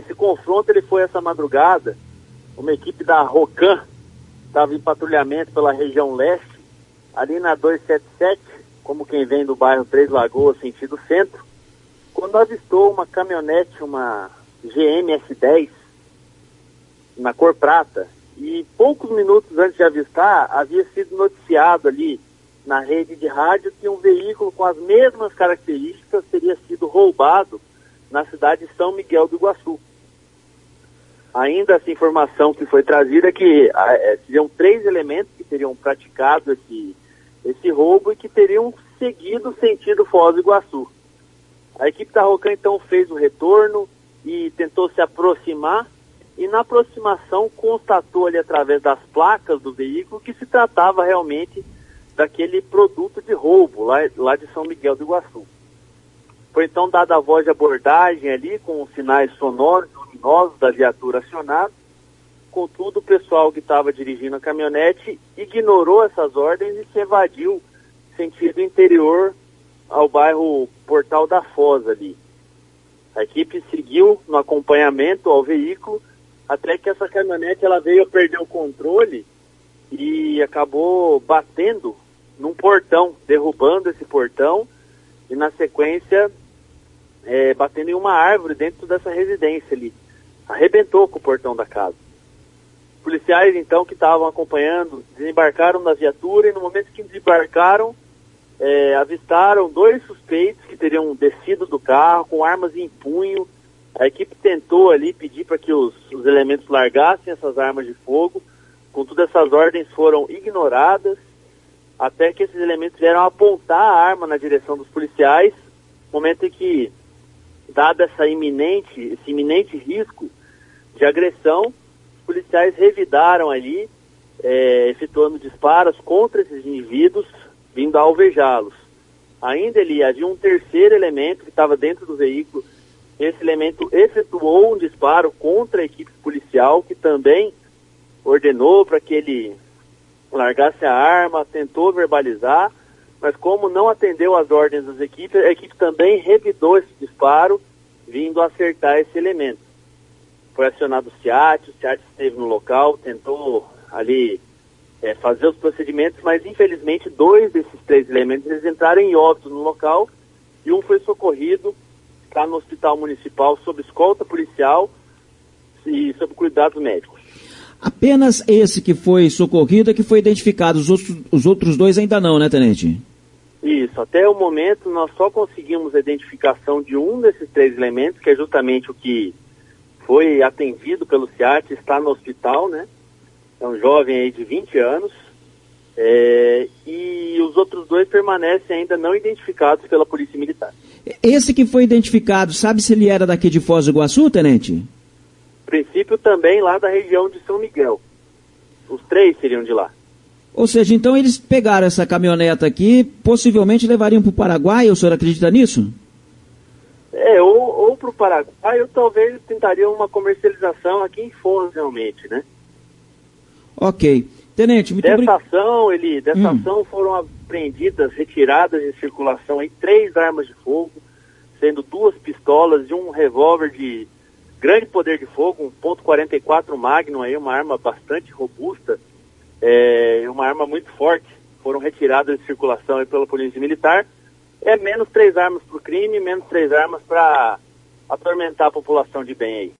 esse confronto ele foi essa madrugada. Uma equipe da Rocan estava em patrulhamento pela região leste, ali na 277, como quem vem do bairro Três Lagoas, sentido centro, quando avistou uma caminhonete, uma GM S10, na cor prata, e poucos minutos antes de avistar, havia sido noticiado ali na rede de rádio que um veículo com as mesmas características teria sido roubado na cidade de São Miguel do Iguaçu. Ainda essa informação que foi trazida é que seriam 3 elementos que teriam praticado esse roubo e que teriam seguido sentido Foz do Iguaçu. A equipe da Rocan então fez o retorno e tentou se aproximar, e na aproximação constatou ali através das placas do veículo que se tratava realmente daquele produto de roubo lá de São Miguel do Iguaçu. Foi então dada a voz de abordagem ali com os sinais sonoros e luminosos da viatura acionada. Contudo, o pessoal que estava dirigindo a caminhonete ignorou essas ordens e se evadiu sentido interior ao bairro Portal da Foz ali. A equipe seguiu no acompanhamento ao veículo até que essa caminhonete ela veio a perder o controle e acabou batendo num portão, derrubando esse portão e na sequência batendo em uma árvore dentro dessa residência ali. Arrebentou com o portão da casa. Os policiais então que estavam acompanhando desembarcaram da viatura e no momento que desembarcaram avistaram 2 suspeitos que teriam descido do carro com armas em punho. A equipe tentou ali pedir para que os elementos largassem essas armas de fogo. Contudo, essas ordens foram ignoradas até que esses elementos vieram apontar a arma na direção dos policiais, momento em que, dado esse iminente risco de agressão, os policiais revidaram ali, efetuando disparos contra esses indivíduos, vindo a alvejá-los. Ainda havia um terceiro elemento que estava dentro do veículo. Esse elemento efetuou um disparo contra a equipe policial, que também ordenou para que ele largasse a arma, tentou verbalizar, mas como não atendeu às ordens das equipes, a equipe também revidou esse disparo, vindo a acertar esse elemento. Foi acionado o SEAT esteve no local, tentou ali fazer os procedimentos, mas infelizmente 2 desses 3 elementos eles entraram em óbito no local e um foi socorrido, está no hospital municipal sob escolta policial e sob cuidados médicos. Apenas esse que foi socorrido é que foi identificado, os outros 2 ainda não, né, tenente? Isso, até o momento nós só conseguimos a identificação de um desses 3 elementos, que é justamente o que foi atendido pelo SEAT, está no hospital, né? É um jovem aí de 20 anos, e os outros 2 permanecem ainda não identificados pela Polícia Militar. Esse que foi identificado, sabe se ele era daqui de Foz do Iguaçu, tenente? Princípio também lá da região de São Miguel. Os 3 seriam de lá. Ou seja, então eles pegaram essa caminhoneta aqui, possivelmente levariam para o Paraguai, o senhor acredita nisso? Ou para o Paraguai, ou talvez tentariam uma comercialização aqui em Foz, realmente, né? Ok. Tenente, muito obrigado. Dessa ação foram apreendidas, retiradas de circulação aí 3 armas de fogo, sendo 2 pistolas e um revólver de grande poder de fogo, um .44 Magnum, aí, uma arma bastante robusta, uma arma muito forte. Foram retiradas de circulação aí pela Polícia Militar. Menos 3 armas para o crime, menos 3 armas para atormentar a população de bem aí.